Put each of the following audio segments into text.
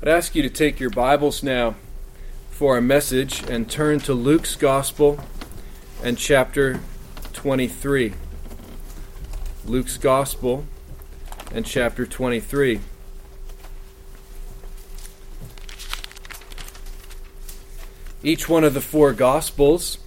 I'd ask you to take your Bibles now for our message and turn to Luke's Gospel and chapter 23. Luke's Gospel and chapter 23. Each one of the four Gospels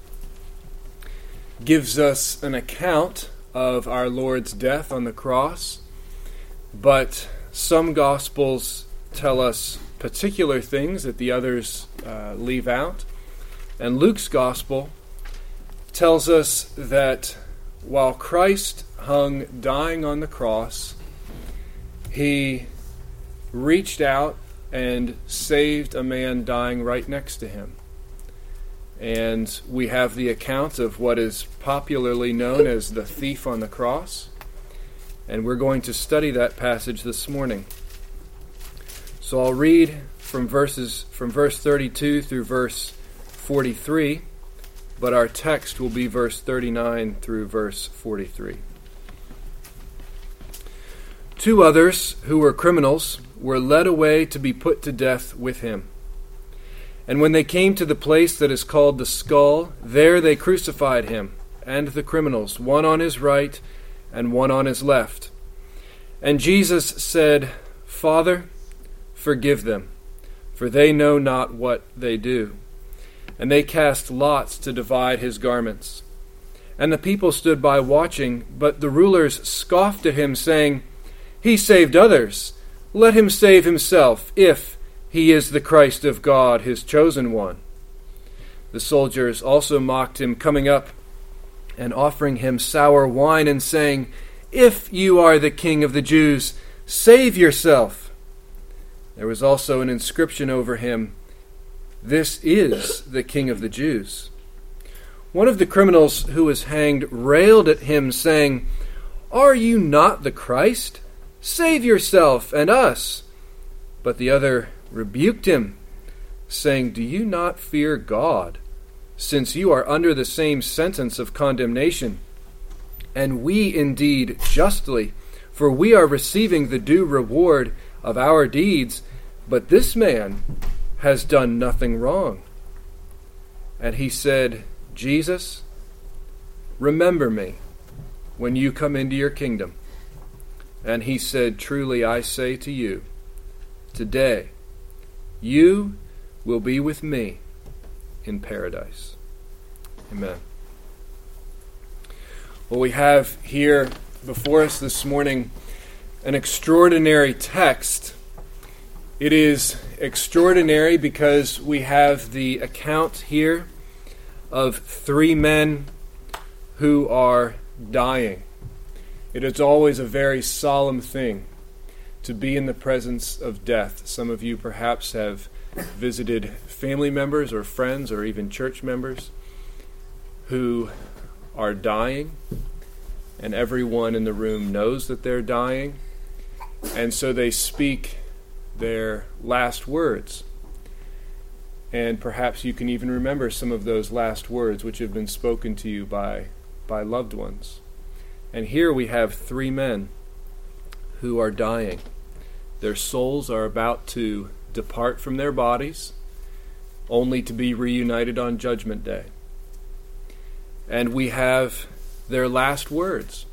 gives us an account of our Lord's death on the cross, but some Gospels tell us particular things that the others leave out. And Luke's Gospel tells us that while Christ hung dying on the cross, he reached out and saved a man dying right next to him. And we have the account of what is popularly known as the thief on the cross. And we're going to study that passage this morning. So I'll read from verse 32 through verse 43, but our text will be verse 39 through verse 43. Two others, who were criminals, were led away to be put to death with him. And when they came to the place that is called the Skull, there they crucified him and the criminals, one on his right and one on his left. And Jesus said, "Father, forgive them, for they know not what they do." And they cast lots to divide his garments. And the people stood by watching, but the rulers scoffed at him, saying, "He saved others. Let him save himself, if he is the Christ of God, his chosen one." The soldiers also mocked him, coming up and offering him sour wine and saying, "If you are the King of the Jews, save yourself." There was also an inscription over him, "This is the King of the Jews." One of the criminals who was hanged railed at him, saying, "Are you not the Christ? Save yourself and us." But the other rebuked him, saying, "Do you not fear God, since you are under the same sentence of condemnation? And we indeed justly, for we are receiving the due reward of our deeds, but this man has done nothing wrong." And he said, "Jesus, remember me when you come into your kingdom." And he said, "Truly I say to you, today you will be with me in paradise." Amen. Well, we have here before us this morning an extraordinary text. It is extraordinary because we have the account here of three men who are dying. It is always a very solemn thing to be in the presence of death. Some of you perhaps have visited family members or friends or even church members who are dying, and everyone in the room knows that they're dying, and so they speak their last words. And perhaps you can even remember some of those last words which have been spoken to you by loved ones. And here we have three men who are dying. Their souls are about to depart from their bodies, only to be reunited on Judgment Day. And we have their last words.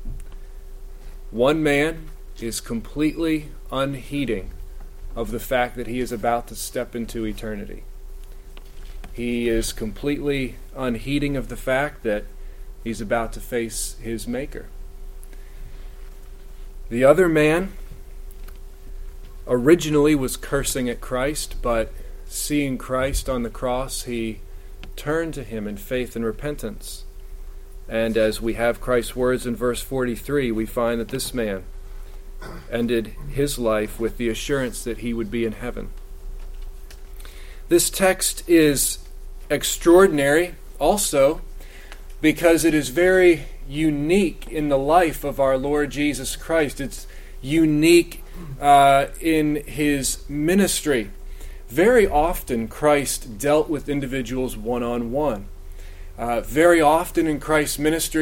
One man is completely unheeding of the fact that he is about to step into eternity. He is completely unheeding of the fact that he's about to face his Maker. The other man originally was cursing at Christ, but seeing Christ on the cross, he turned to him in faith and repentance. And as we have Christ's words in verse 43, we find that this man ended his life with the assurance that he would be in heaven. This text is extraordinary also because it is very unique in the life of our Lord Jesus Christ. It's unique in his ministry. Very often Christ dealt with individuals one-on-one. Very often in Christ's ministry,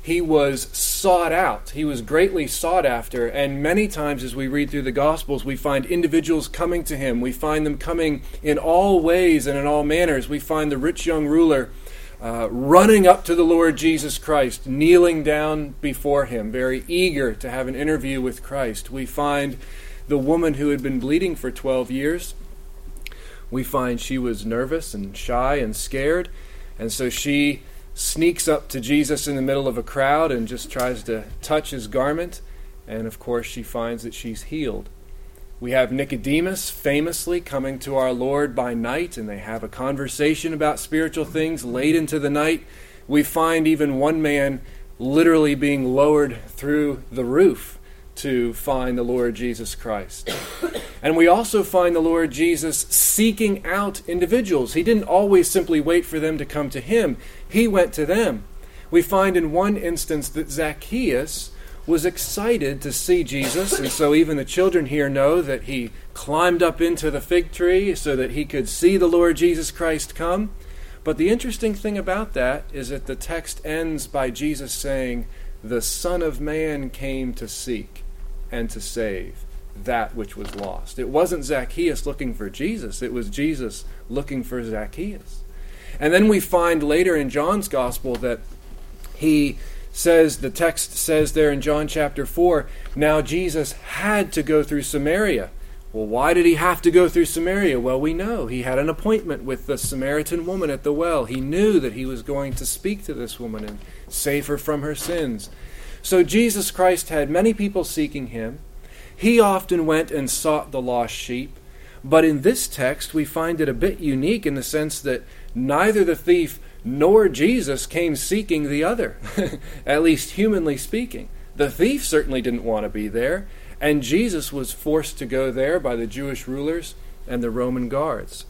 he was sought out. He was greatly sought after. And many times as we read through the Gospels, we find individuals coming to him. We find them coming in all ways and in all manners. We find the rich young ruler running up to the Lord Jesus Christ, kneeling down before him, very eager to have an interview with Christ. We find the woman who had been bleeding for 12 years. We find she was nervous and shy and scared. And so she sneaks up to Jesus in the middle of a crowd and just tries to touch his garment. And of course she finds that she's healed. We have Nicodemus famously coming to our Lord by night, and they have a conversation about spiritual things late into the night. We find even one man literally being lowered through the roof to find the Lord Jesus Christ. And we also find the Lord Jesus seeking out individuals. He didn't always simply wait for them to come to him. He went to them. We find in one instance that Zacchaeus was excited to see Jesus, and so even the children here know that he climbed up into the fig tree so that he could see the Lord Jesus Christ come. But the interesting thing about that is that the text ends by Jesus saying, "The Son of Man came to seek and to save that which was lost." It wasn't Zacchaeus looking for Jesus, it was Jesus looking for Zacchaeus. And then we find later in John's Gospel that the text says there in John chapter 4, now Jesus had to go through Samaria. Well, why did he have to go through Samaria? Well, we know he had an appointment with the Samaritan woman at the well. He knew that he was going to speak to this woman and save her from her sins. So Jesus Christ had many people seeking him. He often went and sought the lost sheep. But in this text, we find it a bit unique in the sense that neither the thief nor Jesus came seeking the other, at least humanly speaking. The thief certainly didn't want to be there, and Jesus was forced to go there by the Jewish rulers and the Roman guards.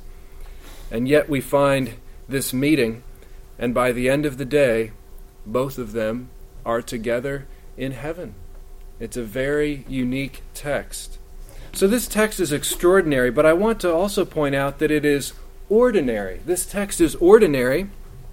And yet we find this meeting, and by the end of the day, both of them are together in heaven. It's a very unique text. So this text is extraordinary, but I want to also point out that it is ordinary. This text is ordinary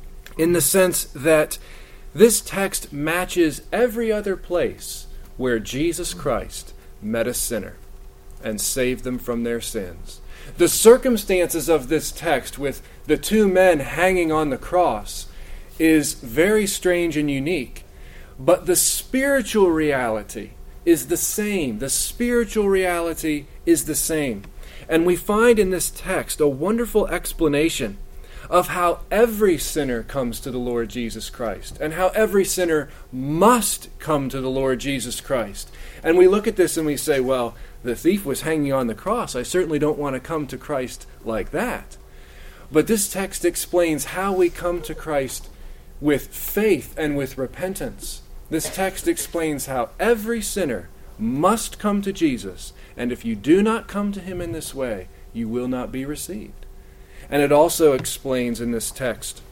in the sense that this text matches every other place where Jesus Christ met a sinner and saved them from their sins. The circumstances of this text with the two men hanging on the cross is very strange and unique, but the spiritual reality is the same. The spiritual reality is the same. And we find in this text a wonderful explanation of how every sinner comes to the Lord Jesus Christ and how every sinner must come to the Lord Jesus Christ. And we look at this and we say, well, the thief was hanging on the cross. I certainly don't want to come to Christ like that. But this text explains how we come to Christ with faith and with repentance. This text explains how every sinner must come to Jesus, and if you do not come to him in this way, you will not be received. And it also explains in this text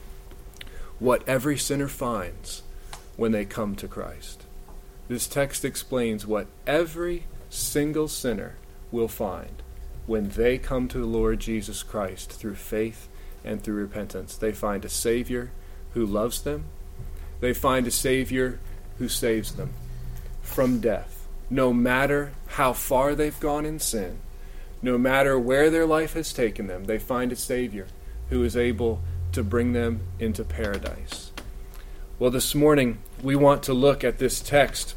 what every sinner finds when they come to Christ. This text explains what every single sinner will find when they come to the Lord Jesus Christ through faith and through repentance. They find a Savior who loves them. They find a Savior who saves them from death. No matter how far they've gone in sin, no matter where their life has taken them, they find a Savior who is able to bring them into paradise. Well, this morning we want to look at this text,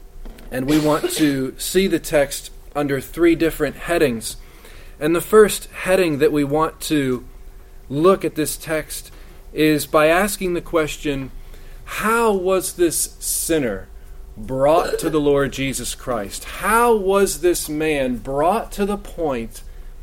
and we want to see the text under three different headings. And the first heading that we want to look at this text is by asking the question, how was this sinner brought to the Lord Jesus Christ? How was this man brought to the point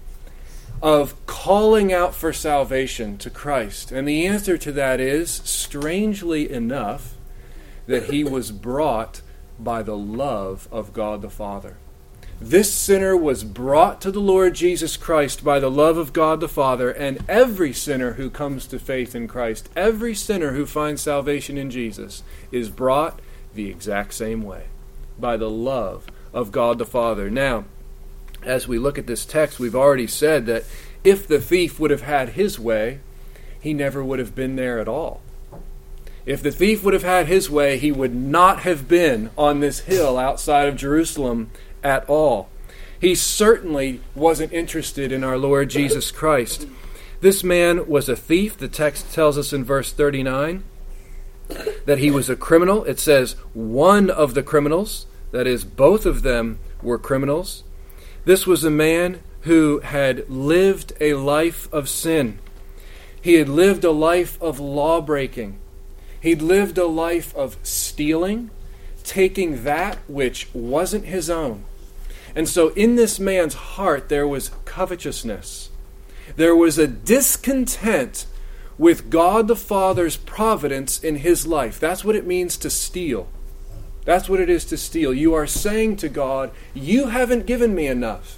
of calling out for salvation to Christ? And the answer to that is, strangely enough, that he was brought by the love of God the Father. This sinner was brought to the Lord Jesus Christ by the love of God the Father, and every sinner who comes to faith in Christ, every sinner who finds salvation in Jesus, is brought the exact same way, by the love of God the Father. Now, as we look at this text, we've already said that if the thief would have had his way, he never would have been there at all. If the thief would have had his way, he would not have been on this hill outside of Jerusalem at all. He certainly wasn't interested in our Lord Jesus Christ. This man was a thief. The text tells us in verse 39 that he was a criminal. It says one of the criminals, that is, both of them were criminals. This was a man who had lived a life of sin. He had lived a life of law-breaking. He'd lived a life of stealing, taking that which wasn't his own. And so in this man's heart there was covetousness. There was a discontent with God the Father's providence in his life. That's what it means to steal. That's what it is to steal. You are saying to God, you haven't given me enough.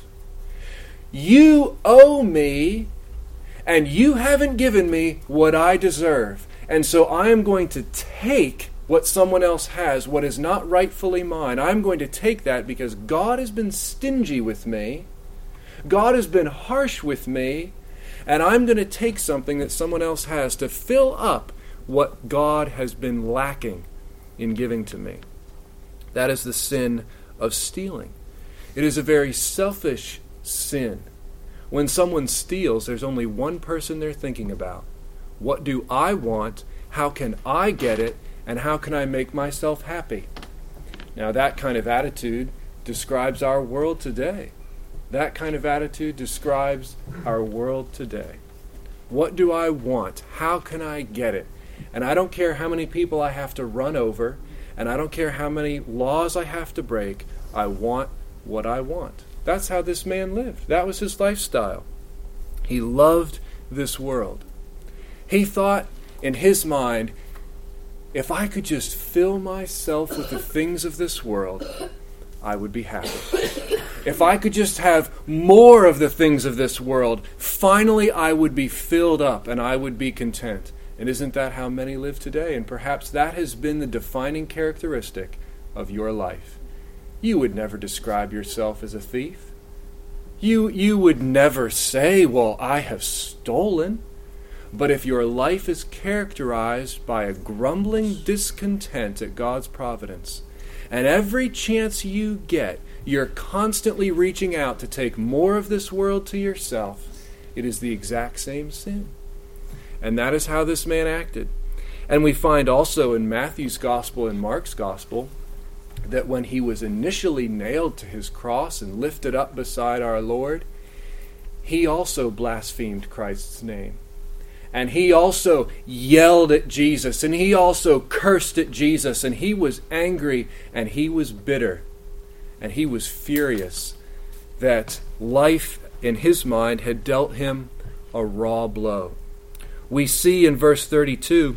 You owe me, and you haven't given me what I deserve. And so I am going to take what someone else has, what is not rightfully mine. I'm going to take that because God has been stingy with me. God has been harsh with me. And I'm going to take something that someone else has to fill up what God has been lacking in giving to me. That is the sin of stealing. It is a very selfish sin. When someone steals, there's only one person they're thinking about. What do I want? How can I get it? And how can I make myself happy? Now that kind of attitude describes our world today. That kind of attitude describes our world today. What do I want? How can I get it? And I don't care how many people I have to run over, and I don't care how many laws I have to break. I want what I want. That's how this man lived. That was his lifestyle. He loved this world. He thought in his mind, if I could just fill myself with the things of this world, I would be happy. If I could just have more of the things of this world, finally I would be filled up and I would be content. And isn't that how many live today? And perhaps that has been the defining characteristic of your life. You would never describe yourself as a thief. You would never say, well, I have stolen. But if your life is characterized by a grumbling discontent at God's providence, and every chance you get, you're constantly reaching out to take more of this world to yourself, it is the exact same sin. And that is how this man acted. And we find also in Matthew's gospel and Mark's gospel that when he was initially nailed to his cross and lifted up beside our Lord, he also blasphemed Christ's name. And he also yelled at Jesus, and he also cursed at Jesus, and he was angry, and he was bitter, and he was furious that life in his mind had dealt him a raw blow. We see in verse 32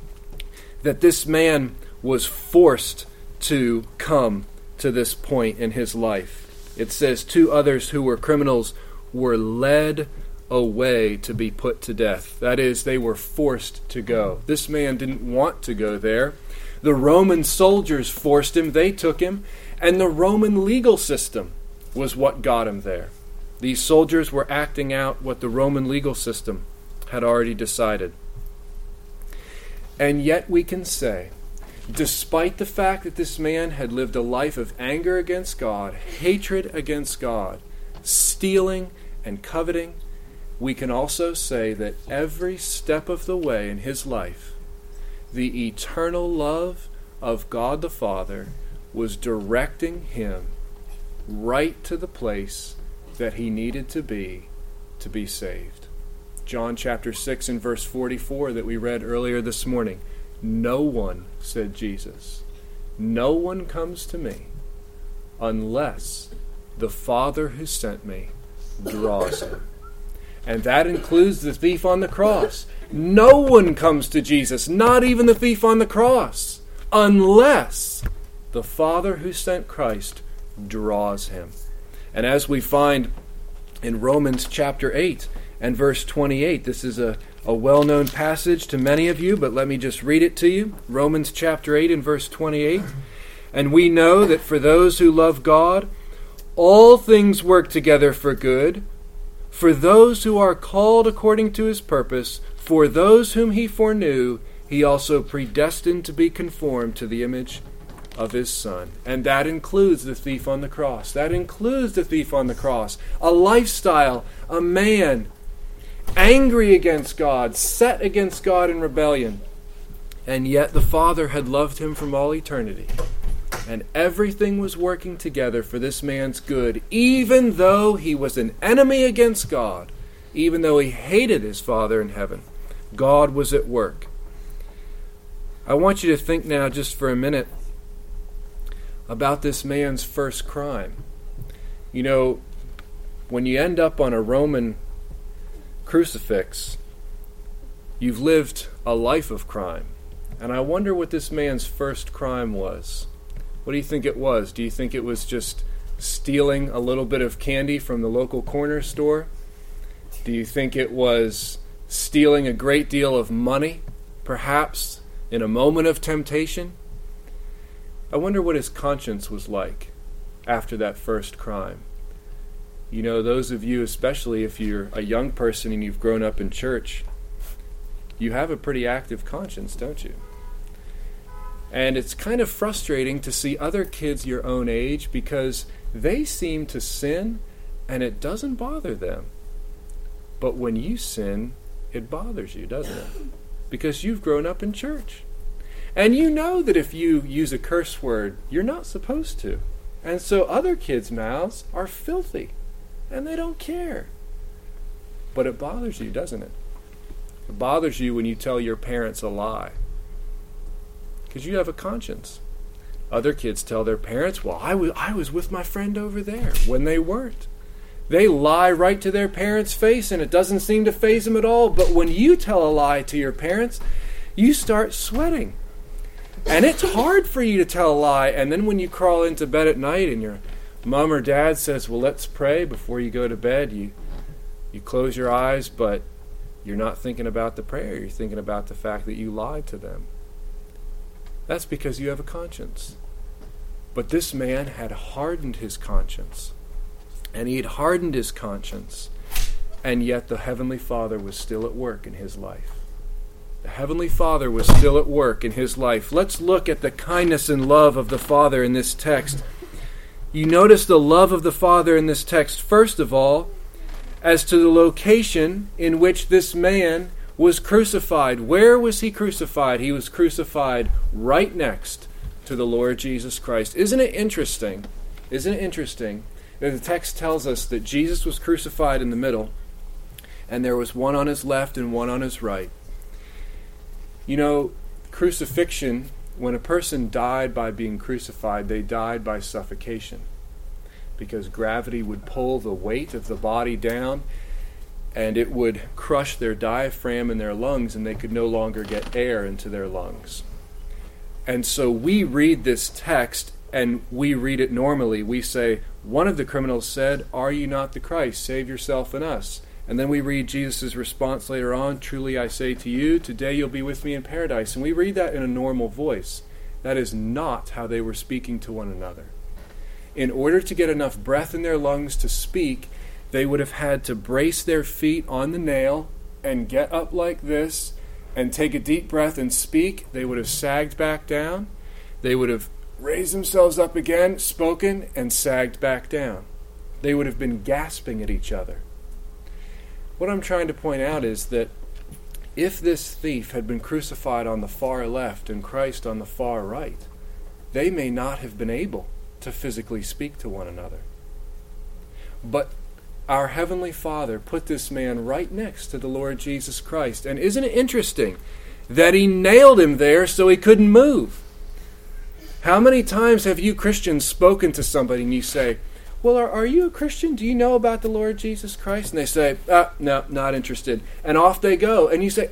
that this man was forced to come to this point in his life. It says 2 others who were criminals were led away to be put to death. That is, they were forced to go. This man didn't want to go there. The Roman soldiers forced him, they took him, and the Roman legal system was what got him there. These soldiers were acting out what the Roman legal system had already decided. And yet we can say, despite the fact that this man had lived a life of anger against God, hatred against God, stealing and coveting, we can also say that every step of the way in his life, the eternal love of God the Father was directing him right to the place that he needed to be saved. John chapter 6 and verse 44 that we read earlier this morning. No one, said Jesus, no one comes to me unless the Father who sent me draws him. And that includes the thief on the cross. No one comes to Jesus, not even the thief on the cross, unless the Father who sent Christ draws him. And as we find in Romans chapter 8 and verse 28, this is a well-known passage to many of you, but let me just read it to you. Romans chapter 8 and verse 28. And we know that for those who love God, all things work together for good, for those who are called according to his purpose, for those whom he foreknew, He also predestined to be conformed to the image of his Son. And that includes the thief on the cross. That includes the thief on the cross. A lifestyle, a man angry against God, set against God in rebellion. And yet the Father had loved him from all eternity. And everything was working together for this man's good, even though he was an enemy against God, even though he hated his Father in heaven. God was at work. I want you to think now just for a minute about this man's first crime. You know, when you end up on a Roman crucifix, you've lived a life of crime. And I wonder what this man's first crime was. What do you think it was? Do you think it was just stealing a little bit of candy from the local corner store? Do you think it was stealing a great deal of money, perhaps in a moment of temptation? I wonder what his conscience was like after that first crime. You know, those of you, especially if you're a young person and you've grown up in church, you have a pretty active conscience, don't you? And it's kind of frustrating to see other kids your own age because they seem to sin and it doesn't bother them. But when you sin, it bothers you, doesn't it? Because you've grown up in church. And you know that if you use a curse word, you're not supposed to. And so other kids' mouths are filthy and they don't care. But it bothers you, doesn't it? It bothers you when you tell your parents a lie. Because you have a conscience. Other kids tell their parents, well, I was with my friend over there, when they weren't. They lie right to their parents' face, and it doesn't seem to faze them at all. But when you tell a lie to your parents, you start sweating. And it's hard for you to tell a lie. And then when you crawl into bed at night and your mom or dad says, well, let's pray before you go to bed, you close your eyes, but you're not thinking about the prayer. You're thinking about the fact that you lied to them. That's because you have a conscience. But this man had hardened his conscience. And he had hardened his conscience. And yet the Heavenly Father was still at work in his life. The Heavenly Father was still at work in his life. Let's look at the kindness and love of the Father in this text. You notice the love of the Father in this text, first of all, as to the location in which this man was crucified. Where was he crucified? He was crucified right next to the Lord Jesus Christ. Isn't it interesting? Isn't it interesting that the text tells us that Jesus was crucified in the middle, and there was one on his left and one on his right? You know, crucifixion, when a person died by being crucified, they died by suffocation, because gravity would pull the weight of the body down, and it would crush their diaphragm and their lungs, and they could no longer get air into their lungs. And so we read this text, and we read it normally. We say, one of the criminals said, "Are you not the Christ? Save yourself and us." And then we read Jesus' response later on, "Truly I say to you, today you'll be with me in paradise." And we read that in a normal voice. That is not how they were speaking to one another. In order to get enough breath in their lungs to speak, they would have had to brace their feet on the nail and get up like this and take a deep breath and speak. They would have sagged back down. They would have raised themselves up again, spoken, and sagged back down. They would have been gasping at each other. What I'm trying to point out is that if this thief had been crucified on the far left and Christ on the far right, they may not have been able to physically speak to one another. But our Heavenly Father put this man right next to the Lord Jesus Christ. And isn't it interesting that He nailed him there so he couldn't move? How many times have you Christians spoken to somebody and you say, well, are you a Christian? Do you know about the Lord Jesus Christ? And they say, no, not interested. And off they go. And you say,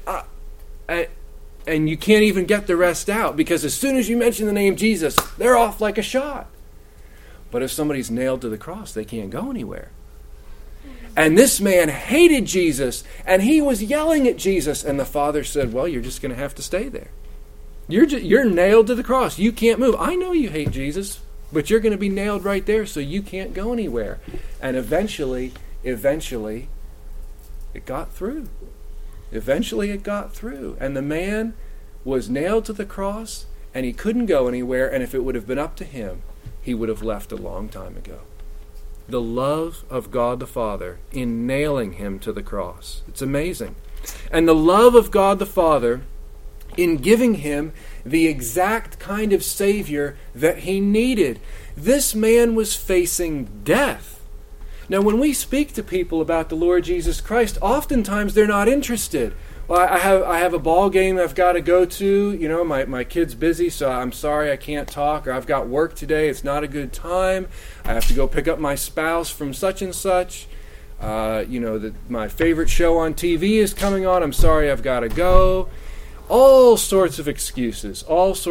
and you can't even get the rest out, because as soon as you mention the name Jesus, they're off like a shot. But if somebody's nailed to the cross, they can't go anywhere. And this man hated Jesus, and he was yelling at Jesus, and the Father said, well, you're just going to have to stay there. You're nailed to the cross. You can't move. I know you hate Jesus, but you're going to be nailed right there, so you can't go anywhere. And eventually, it got through. Eventually it got through. And the man was nailed to the cross, and he couldn't go anywhere, and if it would have been up to him, he would have left a long time ago. The love of God the Father in nailing him to the cross. It's amazing. And the love of God the Father in giving him the exact kind of Savior that he needed. This man was facing death. Now, when we speak to people about the Lord Jesus Christ, oftentimes they're not interested. Well, I have a ball game I've got to go to. My kid's busy, so I'm sorry I can't talk. Or I've got work today. It's not a good time. I have to go pick up my spouse from such and such. My favorite show on TV is coming on. I'm sorry I've got to go. All sorts of excuses.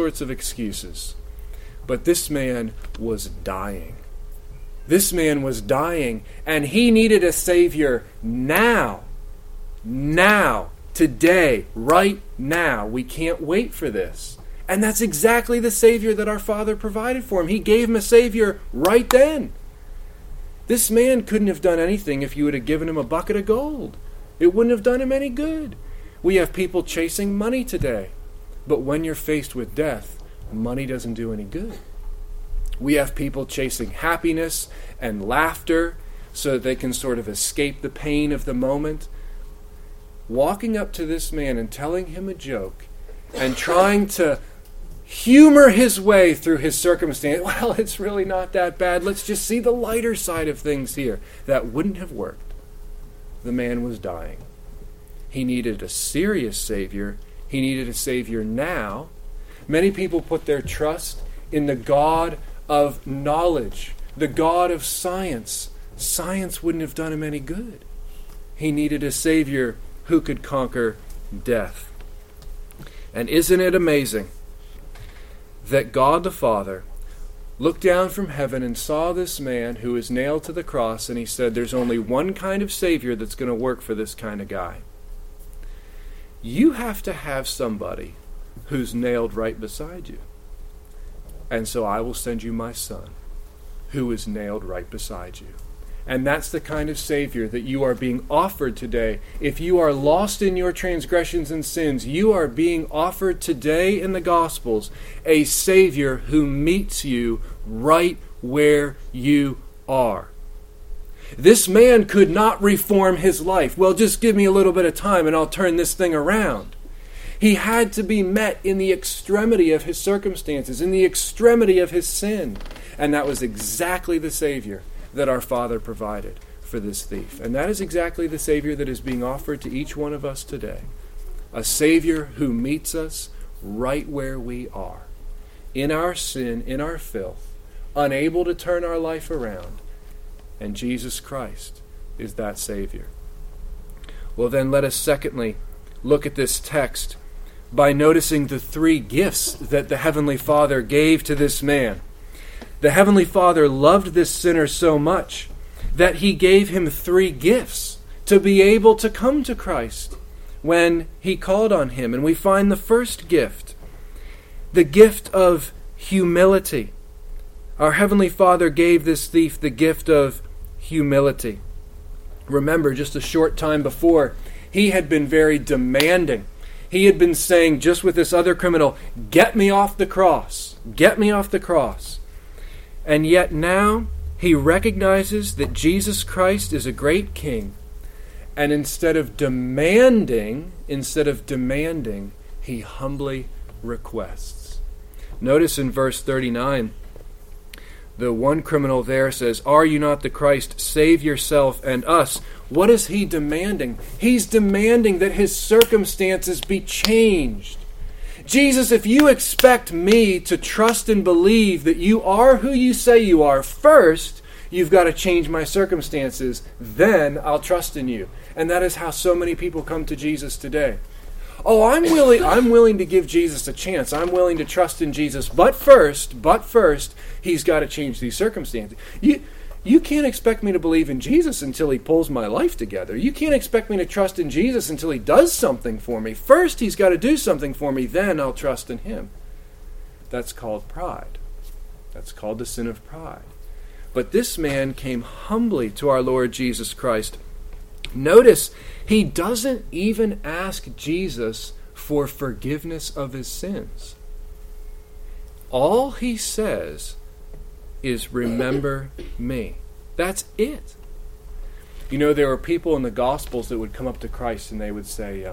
But this man was dying. This man was dying, and he needed a Savior now. Today, right now. We can't wait for this. And that's exactly the Savior that our Father provided for him. He gave him a Savior right then. This man couldn't have done anything if you would have given him a bucket of gold. It wouldn't have done him any good. We have people chasing money today. But when you're faced with death, money doesn't do any good. We have people chasing happiness and laughter so that they can sort of escape the pain of the moment. Walking up to this man and telling him a joke and trying to humor his way through his circumstance. Well, it's really not that bad. Let's just see the lighter side of things here. That wouldn't have worked. The man was dying. He needed a serious Savior. He needed a Savior now. Many people put their trust in the God of knowledge, the God of science. Science wouldn't have done him any good. He needed a Savior who could conquer death. And isn't it amazing that God the Father looked down from heaven and saw this man who was nailed to the cross, and he said, there's only one kind of Savior that's going to work for this kind of guy. You have to have somebody who's nailed right beside you. And so I will send you my Son, who is nailed right beside you. And that's the kind of Savior that you are being offered today. If you are lost in your transgressions and sins, you are being offered today in the Gospels a Savior who meets you right where you are. This man could not reform his life. Well, just give me a little bit of time and I'll turn this thing around. He had to be met in the extremity of his circumstances, in the extremity of his sin. And that was exactly the Savior that our Father provided for this thief. And that is exactly the Savior that is being offered to each one of us today. A Savior who meets us right where we are, in our sin, in our filth, unable to turn our life around. And Jesus Christ is that Savior. Well, then let us secondly look at this text by noticing the three gifts that the Heavenly Father gave to this man. The Heavenly Father loved this sinner so much that He gave him three gifts to be able to come to Christ when he called on Him. And we find the first gift, the gift of humility. Our Heavenly Father gave this thief the gift of humility. Remember, just a short time before, he had been very demanding. He had been saying, just with this other criminal, get me off the cross. Get me off the cross. And yet now he recognizes that Jesus Christ is a great king. And instead of demanding, he humbly requests. Notice in verse 39, the one criminal there says, "Are you not the Christ? Save yourself and us." What is he demanding? He's demanding that his circumstances be changed. Jesus, if you expect me to trust and believe that you are who you say you are, first, you've got to change my circumstances. Then I'll trust in you. And that is how so many people come to Jesus today. Oh, I'm willing to give Jesus a chance. I'm willing to trust in Jesus. But first, He's got to change these circumstances. You can't expect me to believe in Jesus until He pulls my life together. You can't expect me to trust in Jesus until He does something for me. First, He's got to do something for me. Then I'll trust in Him. That's called pride. That's called the sin of pride. But this man came humbly to our Lord Jesus Christ. Notice, he doesn't even ask Jesus for forgiveness of his sins. All he says is, remember me. That's it. You know, there were people in the Gospels that would come up to Christ and they would say,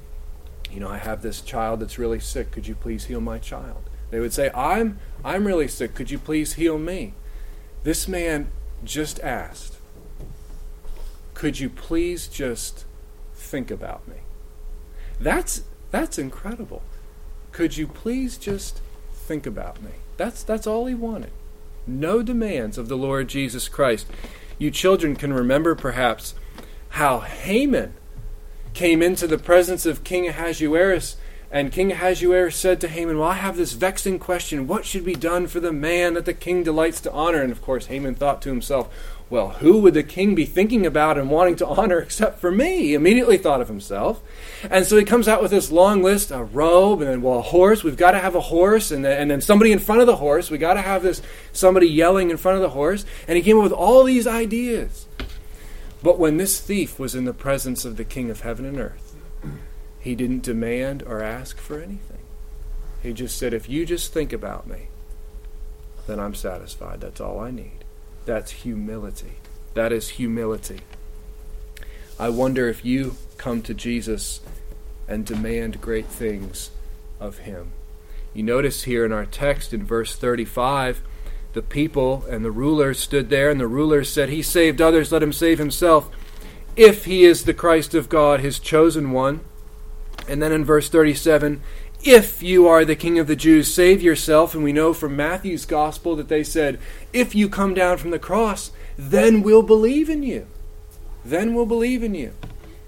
I have this child that's really sick. Could you please heal my child? They would say, I'm really sick. Could you please heal me? This man just asked, could you please just think about me? That's incredible. Could you please just think about me? That's all he wanted. No demands of the Lord Jesus Christ. You children can remember perhaps how Haman came into the presence of King Ahasuerus, and King Ahasuerus said to Haman, well, I have this vexing question. What should be done for the man that the king delights to honor? And of course Haman thought to himself, well, who would the king be thinking about and wanting to honor except for me? He immediately thought of himself. And so he comes out with this long list, a robe, and then, a horse. We've got to have a horse, and then somebody in front of the horse. We've got to have somebody yelling in front of the horse. And he came up with all these ideas. But when this thief was in the presence of the King of heaven and earth, he didn't demand or ask for anything. He just said, if you just think about me, then I'm satisfied. That's all I need. That's humility. That is humility. I wonder if you come to Jesus and demand great things of him. You notice here in our text in verse 35, the people and the rulers stood there, and the rulers said, he saved others, let him save himself, if he is the Christ of God, his chosen one. And then in verse 37, if you are the King of the Jews, save yourself. And we know from Matthew's gospel that they said, if you come down from the cross, then we'll believe in you. Then we'll believe in you.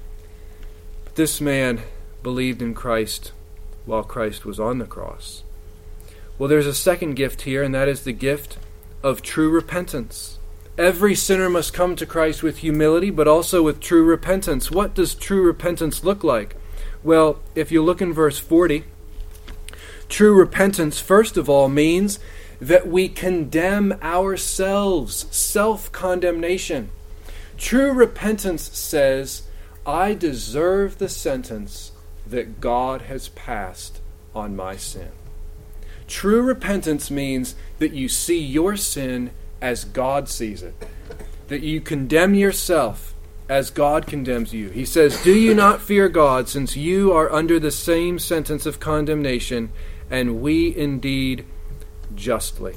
But this man believed in Christ while Christ was on the cross. Well, there's a second gift here, and that is the gift of true repentance. Every sinner must come to Christ with humility, but also with true repentance. What does true repentance look like? Well, if you look in verse 40, true repentance, first of all, means that we condemn ourselves, self-condemnation. True repentance says, I deserve the sentence that God has passed on my sin. True repentance means that you see your sin as God sees it, that you condemn yourself as God condemns you. He says, do you not fear God, since you are under the same sentence of condemnation, and we indeed justly.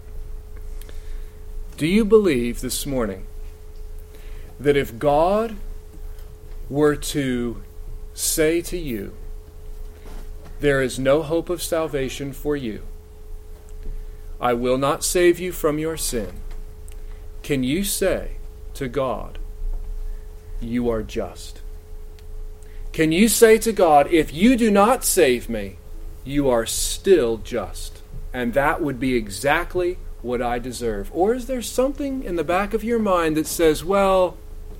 Do you believe this morning that if God were to say to you, there is no hope of salvation for you, I will not save you from your sin, can you say to God, you are just? Can you say to God, if you do not save me, you are still just? And that would be exactly what I deserve. Or is there something in the back of your mind that says, well,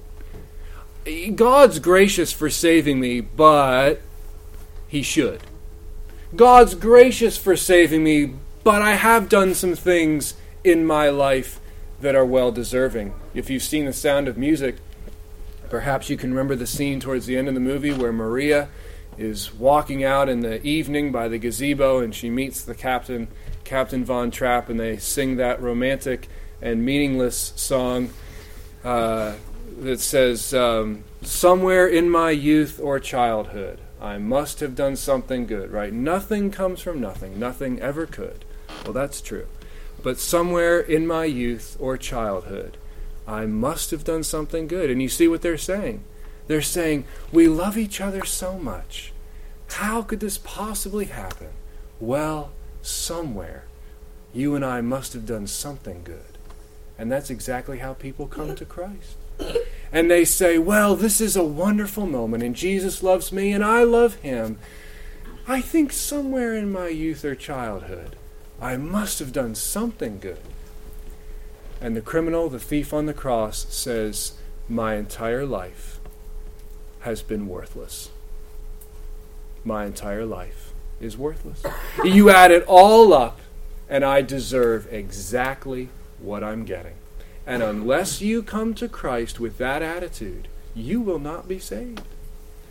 God's gracious for saving me, but he should. God's gracious for saving me, but I have done some things in my life that are well deserving. If you've seen The Sound of Music, perhaps you can remember the scene towards the end of the movie where Maria is walking out in the evening by the gazebo and she meets the Captain Von Trapp, and they sing that romantic and meaningless song that says, somewhere in my youth or childhood, I must have done something good, right? Nothing comes from nothing. Nothing ever could. Well, that's true. But somewhere in my youth or childhood, I must have done something good. And you see what they're saying. They're saying, we love each other so much. How could this possibly happen? Well, somewhere, you and I must have done something good. And that's exactly how people come to Christ. And they say, well, this is a wonderful moment, and Jesus loves me, and I love him. I think somewhere in my youth or childhood, I must have done something good. And the criminal, the thief on the cross, says, my entire life has been worthless. My entire life is worthless. You add it all up, and I deserve exactly what I'm getting. And unless you come to Christ with that attitude, you will not be saved.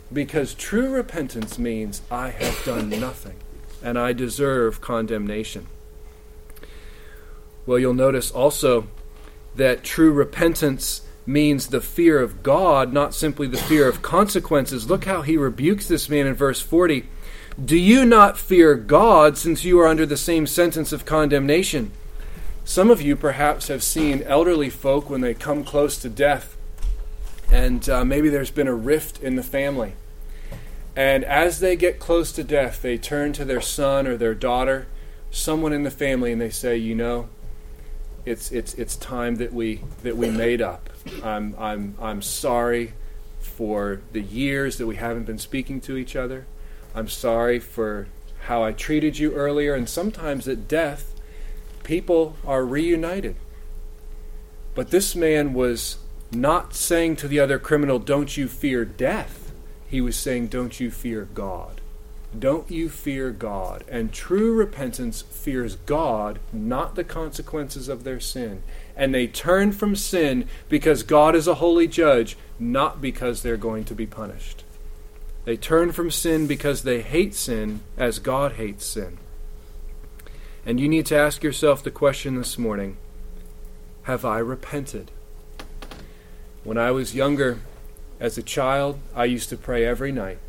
because true repentance means I have done nothing and I deserve condemnation. Well, you'll notice also that true repentance means the fear of God, not simply the fear of consequences. Look how he rebukes this man in verse 40. Do you not fear God, since you are under the same sentence of condemnation? Some of you perhaps have seen elderly folk when they come close to death, and maybe there's been a rift in the family. And as they get close to death, they turn to their son or their daughter, someone in the family, and they say, you know, it's time that we made up. I'm sorry for the years that we haven't been speaking to each other. I'm sorry for how I treated you earlier. And sometimes at death, people are reunited. But this man was not saying to the other criminal, don't you fear death. He was saying, don't you fear God. Don't you fear God. And true repentance fears God, not the consequences of their sin. And they turn from sin because God is a holy judge, not because they're going to be punished. They turn from sin because they hate sin as God hates sin. And you need to ask yourself the question this morning, have I repented? When I was younger, as a child, I used to pray every night,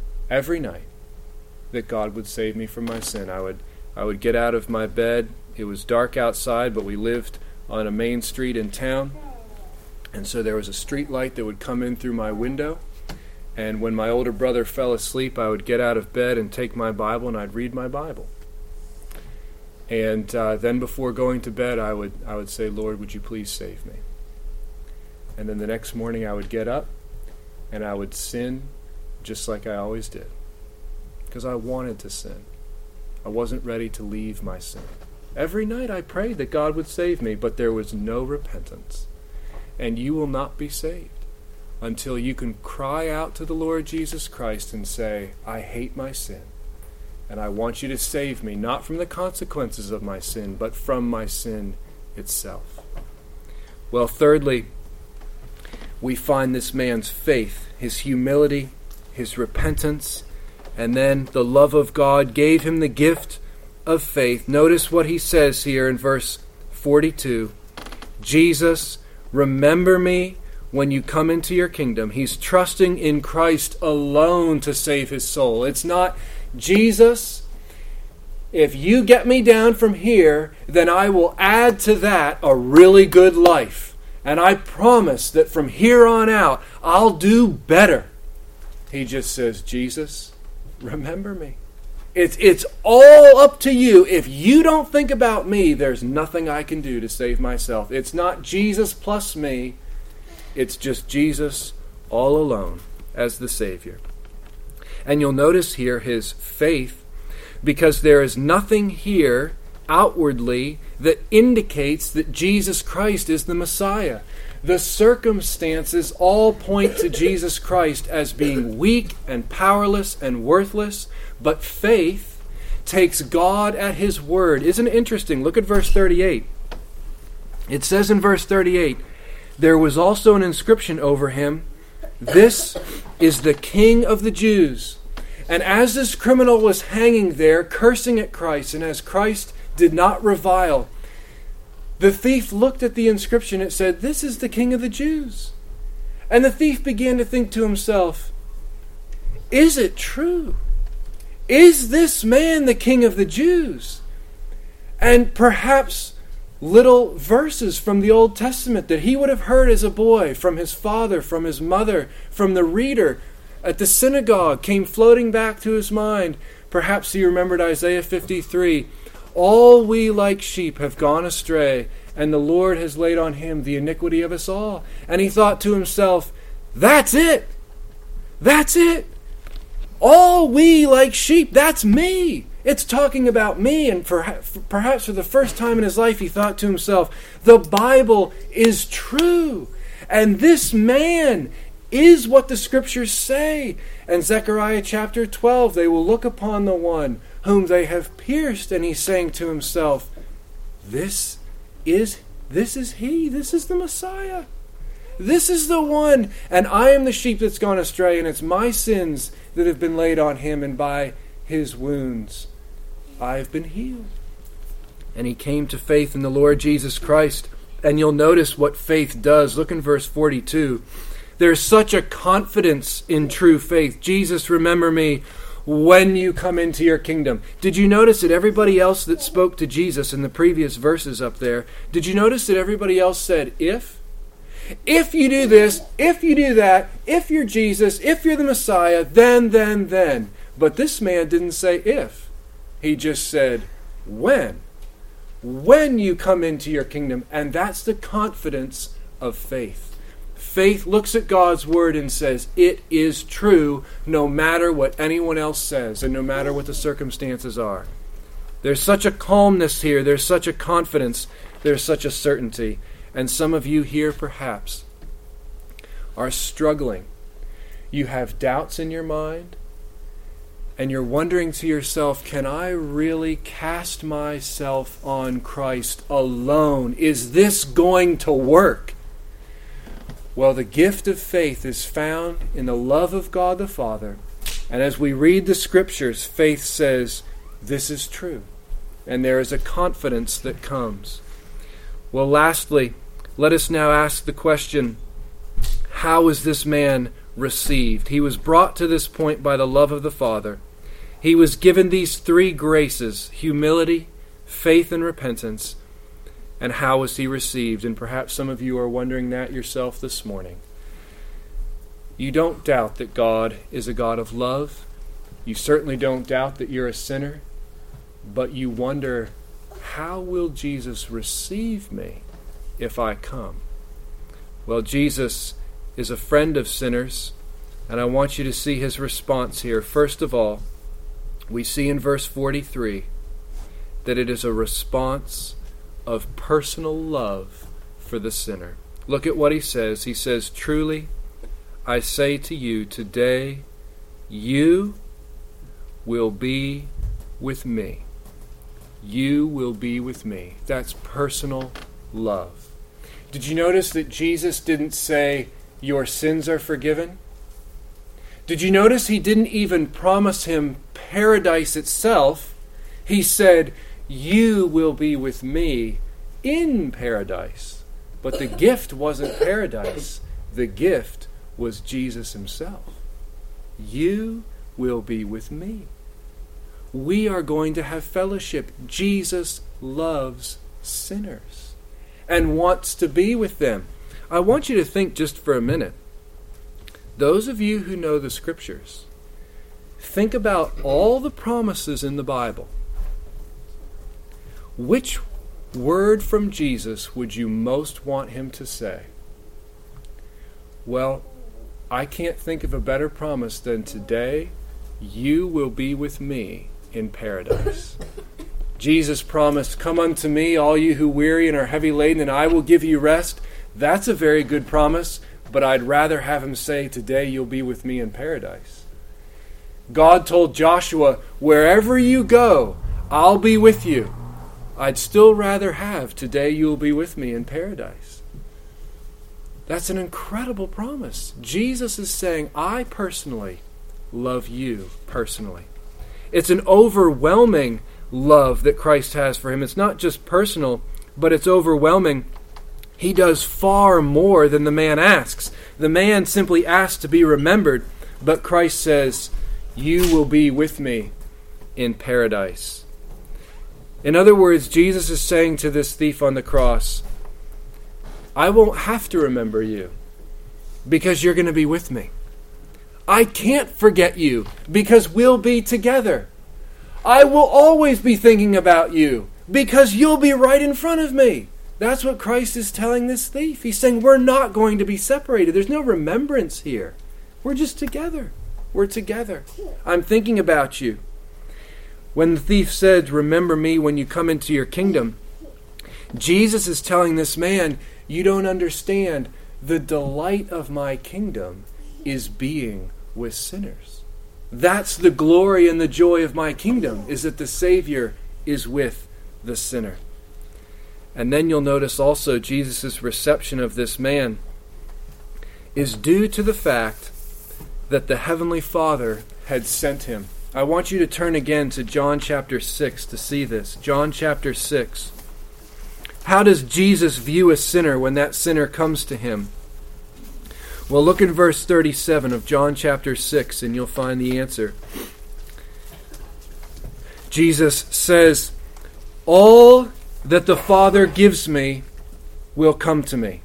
that God would save me from my sin. I would get out of my bed. It was dark outside, but we lived on a main street in town. And so there was a street light that would come in through my window. And when my older brother fell asleep, I would get out of bed and take my Bible and I'd read my Bible. And then before going to bed, I would say, Lord, would you please save me? And then the next morning I would get up and I would sin just like I always did. Because I wanted to sin. I wasn't ready to leave my sin. Every night I prayed that God would save me, but there was no repentance. And you will not be saved until you can cry out to the Lord Jesus Christ and say, I hate my sin. And I want you to save me, not from the consequences of my sin, but from my sin itself. Well, thirdly, we find this man's faith, his humility, his repentance, and then the love of God gave him the gift of faith. Notice what he says here in verse 42. Jesus, remember me when you come into your kingdom. He's trusting in Christ alone to save his soul. It's not, Jesus, if you get me down from here, then I will add to that a really good life. And I promise that from here on out, I'll do better. He just says, Jesus, remember me. It's all up to you. If you don't think about me, there's nothing I can do to save myself. It's not Jesus plus me. It's just Jesus all alone as the Savior. And you'll notice here his faith, because there is nothing here outwardly that indicates that Jesus Christ is the Messiah. The circumstances all point to Jesus Christ as being weak and powerless and worthless, but faith takes God at His word. Isn't it interesting? Look at verse 38. It says in verse 38, there was also an inscription over him, this is the King of the Jews. And as this criminal was hanging there, cursing at Christ, and as Christ did not revile, the thief looked at the inscription. It said, this is the King of the Jews. And the thief began to think to himself, is it true? Is this man the King of the Jews? And perhaps little verses from the Old Testament that he would have heard as a boy from his father, from his mother, from the reader at the synagogue came floating back to his mind. Perhaps he remembered Isaiah 53. All we like sheep have gone astray, and the Lord has laid on him the iniquity of us all. And he thought to himself, that's it. That's it. All we like sheep, that's me. It's talking about me. And perhaps for the first time in his life, he thought to himself, the Bible is true. And this man is what the Scriptures say. And Zechariah chapter 12, they will look upon the one whom they have pierced. And he's saying to himself, this is he. This is the Messiah. This is the one. And I am the sheep that's gone astray, and it's my sins that have been laid on him, and by his wounds I have been healed. And he came to faith in the Lord Jesus Christ. And you'll notice what faith does. Look in verse 42. There's such a confidence in true faith. Jesus, remember me when you come into your kingdom. Did you notice that everybody else that spoke to Jesus in the previous verses up there, did you notice that everybody else said, if? If you do this, if you do that, if you're Jesus, if you're the Messiah, then. But this man didn't say if. He just said, when. When you come into your kingdom. And that's the confidence of faith. Faith looks at God's word and says, it is true no matter what anyone else says and no matter what the circumstances are. There's such a calmness here. There's such a confidence. There's such a certainty. And some of you here perhaps are struggling. You have doubts in your mind and you're wondering to yourself, can I really cast myself on Christ alone? Is this going to work? Well, the gift of faith is found in the love of God the Father. And as we read the Scriptures, faith says, this is true. And there is a confidence that comes. Well, lastly, let us now ask the question, how is this man received? He was brought to this point by the love of the Father. He was given these three graces, humility, faith, and repentance. And how was he received? And perhaps some of you are wondering that yourself this morning. You don't doubt that God is a God of love. You certainly don't doubt that you're a sinner. But you wonder, how will Jesus receive me if I come? Well, Jesus is a friend of sinners, and I want you to see his response here. First of all, we see in verse 43 that it is a response of personal love for the sinner. Look at what he says. He says, truly, I say to you, today you will be with me. You will be with me. That's personal love. Did you notice that Jesus didn't say, your sins are forgiven? Did you notice he didn't even promise him paradise itself? He said, you will be with me in paradise. But the gift wasn't paradise. The gift was Jesus himself. You will be with me. We are going to have fellowship. Jesus loves sinners and wants to be with them. I want you to think just for a minute. Those of you who know the Scriptures, think about all the promises in the Bible. Which word from Jesus would you most want him to say? Well, I can't think of a better promise than today you will be with me in paradise. Jesus promised, come unto me, all you who weary and are heavy laden, and I will give you rest. That's a very good promise, but I'd rather have him say, today you'll be with me in paradise. God told Joshua, wherever you go, I'll be with you. I'd still rather have, today you'll be with me in paradise. That's an incredible promise. Jesus is saying, I personally love you personally. It's an overwhelming love that Christ has for him. It's not just personal, but it's overwhelming. He does far more than the man asks. The man simply asks to be remembered, but Christ says, you will be with me in paradise. In other words, Jesus is saying to this thief on the cross, I won't have to remember you because you're going to be with me. I can't forget you because we'll be together. I will always be thinking about you because you'll be right in front of me. That's what Christ is telling this thief. He's saying we're not going to be separated. There's no remembrance here. We're just together. We're together. I'm thinking about you. When the thief said, remember me when you come into your kingdom, Jesus is telling this man, you don't understand. The delight of my kingdom is being with sinners. That's the glory and the joy of my kingdom, is that the Savior is with the sinner. And then you'll notice also Jesus' reception of this man. is due to the fact that the Heavenly Father had sent him. I want you to turn again to John chapter 6 to see this. John chapter 6. How does Jesus view a sinner when that sinner comes to him? Well, look in verse 37 of John chapter 6 and you'll find the answer. Jesus says, "All that the Father gives me will come to me.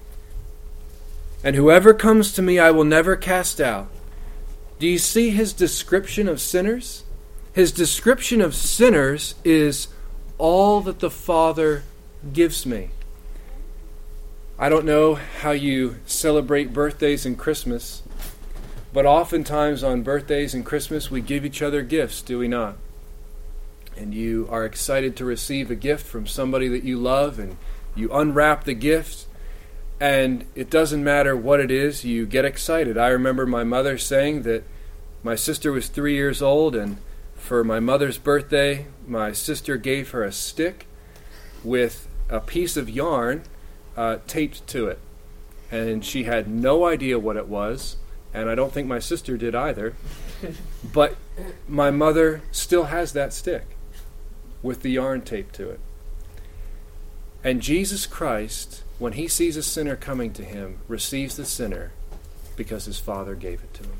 And whoever comes to me I will never cast out." Do you see his description of sinners? His description of sinners is all that the Father gives me. I don't know how you celebrate birthdays and Christmas, but oftentimes on birthdays and Christmas we give each other gifts, do we not? And you are excited to receive a gift from somebody that you love, and you unwrap the gift, and it doesn't matter what it is, you get excited. I remember my mother saying that my sister was 3 years old, and for my mother's birthday, my sister gave her a stick with a piece of yarn taped to it. And she had no idea what it was, and I don't think my sister did either. But my mother still has that stick with the yarn taped to it. And Jesus Christ, when he sees a sinner coming to him, receives the sinner because his Father gave it to him.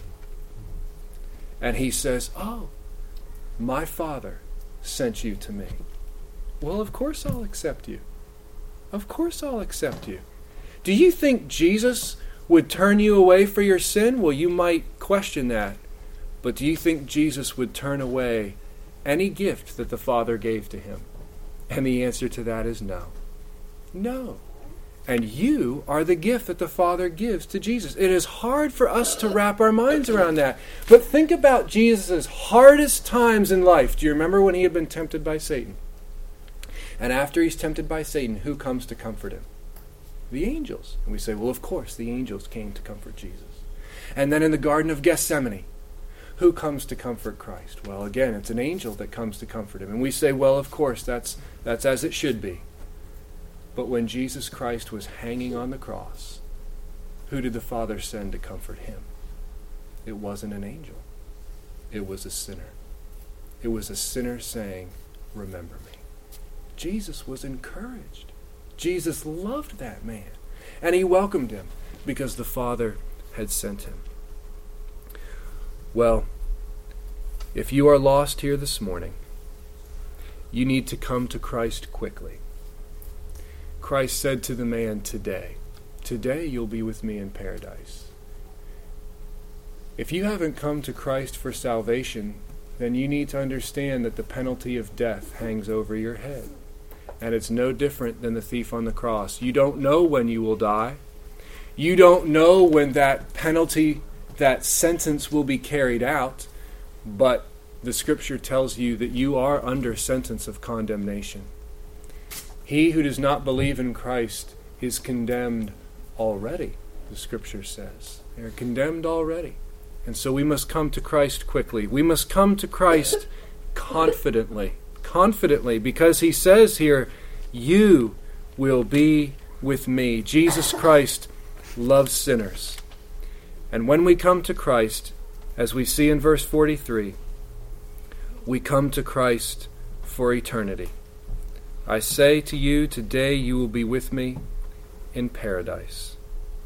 And he says, "Oh, my Father sent you to me. Well, of course I'll accept you. Of course I'll accept you." Do you think Jesus would turn you away for your sin? Well, you might question that. But do you think Jesus would turn away any gift that the Father gave to him? And the answer to that is no. No. And you are the gift that the Father gives to Jesus. It is hard for us to wrap our minds around that. But think about Jesus' hardest times in life. Do you remember when he had been tempted by Satan? And after he's tempted by Satan, who comes to comfort him? The angels. And we say, well, of course, the angels came to comfort Jesus. And then in the Garden of Gethsemane, who comes to comfort Christ? Well, again, it's an angel that comes to comfort him. And we say, well, of course, that's as it should be. But when Jesus Christ was hanging on the cross, who did the Father send to comfort him? It wasn't an angel. It was a sinner. It was a sinner saying, "Remember me." Jesus was encouraged. Jesus loved that man. And he welcomed him because the Father had sent him. Well, if you are lost here this morning, you need to come to Christ quickly. Christ said to the man, today you'll be with me in paradise. If you haven't come to Christ for salvation, then you need to understand that the penalty of death hangs over your head. And it's no different than the thief on the cross. You don't know when you will die. You don't know when that penalty, that sentence will be carried out. But the Scripture tells you that you are under sentence of condemnation. He who does not believe in Christ is condemned already, the Scripture says. They are condemned already. And so we must come to Christ quickly. We must come to Christ confidently, because he says here, "You will be with me." Jesus Christ loves sinners. And when we come to Christ, as we see in verse 43, we come to Christ for eternity. I say to you, today you will be with me in paradise.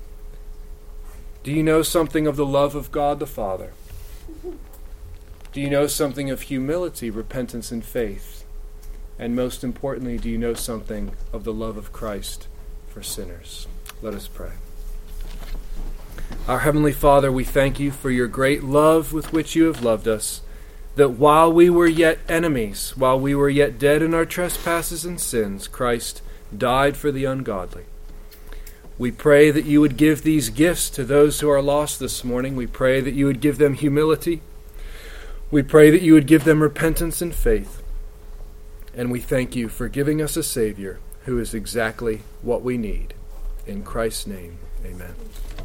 Do you know something of the love of God the Father? Do you know something of humility, repentance, and faith? And most importantly, do you know something of the love of Christ for sinners? Let us pray. Our Heavenly Father, we thank you for your great love with which you have loved us, that while we were yet enemies, while we were yet dead in our trespasses and sins, Christ died for the ungodly. We pray that you would give these gifts to those who are lost this morning. We pray that you would give them humility. We pray that you would give them repentance and faith. And we thank you for giving us a Savior who is exactly what we need. In Christ's name, amen.